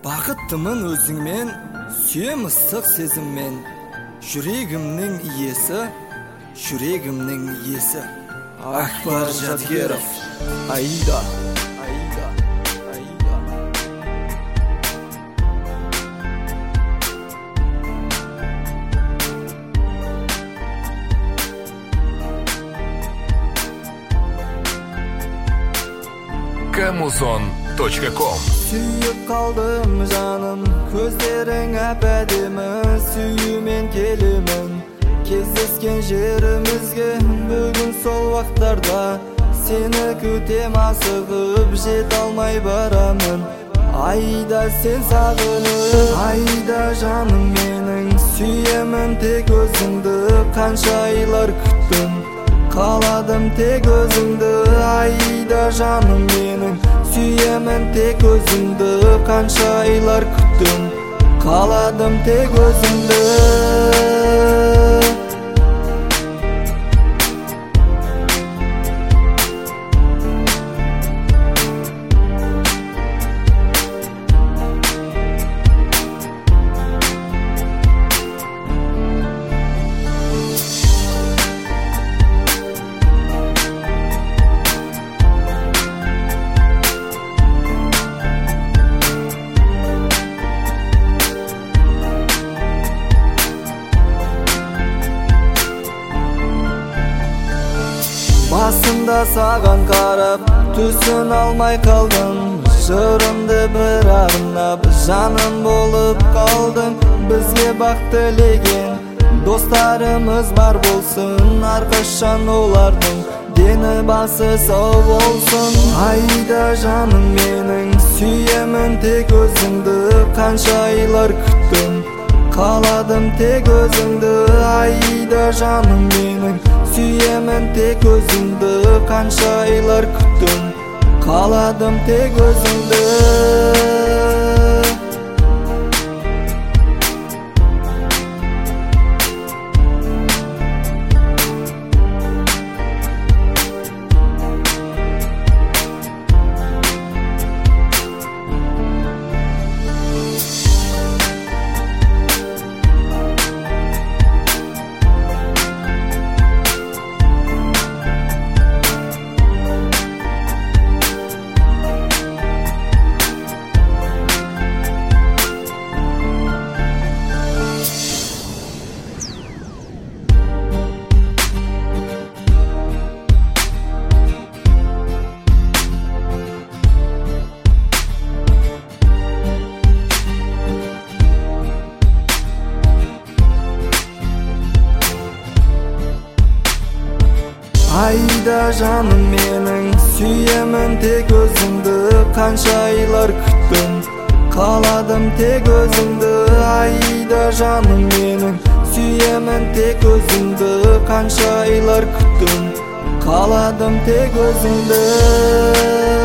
Бақыттымын өзіңмен, сүйем ыстық сезіммен. Жүрегімнің иесі, жүрегімнің иесі. Акбар Жадгеров, Аида. Kamuson.com Сүйіп қалдым жаным, көздерің әп-әдемі, сүюмен келемін. Кездескен жерімізге бүгін сол вақтарда, сені күтем асығып, жет алмай барамын. Айда сен сағынып, айда жаным менің, сүйемін тек өзіңді, қанша айлар күттім. Қаладым тек өзіңді, айда жаным менің, сүйемін тек өзіңді, қанша айлар күттім. Қаладым тек өзіңді. Басында саған қарап, түсін алмай қалдым. Жырымды бір арнап, жаным болып қалдың. Бізге бақ тілеген достарымыз бар болсын, әрқашан олардың дені басы сау болсын. Айда жаным менің, сүйемін тек өзіңді, қанша айлар күттім. Қаладым тек өзіңді, айда жаным менің, сүйемін тек өзіңді, қанша айлар күттім. Қаладым тек өзіңді. Айда жаным менің, сүйемін тек өзіңді, қанша айлар күттім. Қаладым тек өзіңді, айда жаным менің, сүйемін тек өзіңді, қанша айлар күттім. Қаладым тек өзіңді.